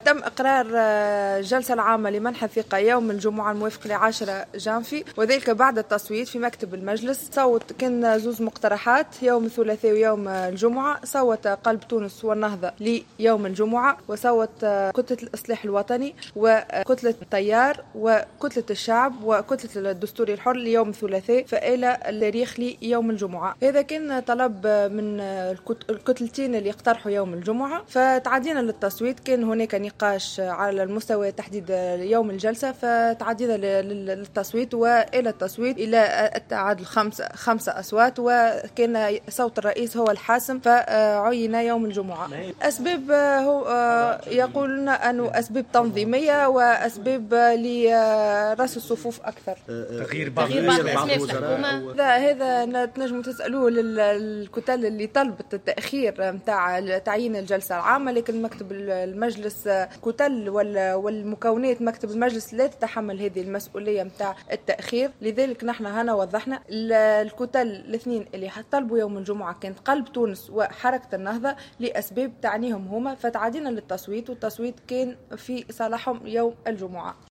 تم إقرار الجلسة العامة لمنح الثقة يوم الجمعة الموافق ل10 جانفي، وذلك بعد التصويت في مكتب المجلس. صوت كان زوز مقترحات يوم الثلاثاء ويوم الجمعة. صوت قلب تونس والنهضة ليوم الجمعة، وصوت كتلة الإصلاح الوطني وكتلة التيار وكتلة الشعب وكتلة الدستوري الحر ليوم الثلاثاء، فإلى التاريخ ليوم الجمعة. هذا كان طلب من الكتلتين اللي اقترحوا يوم الجمعة. فتعدينا للتصويت، كان هناك نقاش على المستوى تحديد يوم الجلسة، فتعدينا للتصويت وإلى التصويت إلى اتعادل 5 أصوات، وكان صوت الرئيس هو الحاسم فعين يوم الجمعة. أسباب هو يقولون أنه أسباب تنظيمية وأسباب لرأس الصفوف أكثر. تغيير بعض الوزراء. هذا تنجموا تسألوه للكتل اللي طلبت التأخير متاع تعيين الجلسة العامة، لكن مكتب المجلس كتل والمكونات مكتب المجلس لا تتحمل هذه المسؤولية متاع التأخير. لذلك نحن هنا وضحنا الكتل الاثنين اللي طلبوا يوم الجمعة كانت قلب تونس وحركة النهضة لأسباب تعنيهم هما، فتعدينا للتصويت والتصويت كان في صالحهم يوم الجمعة.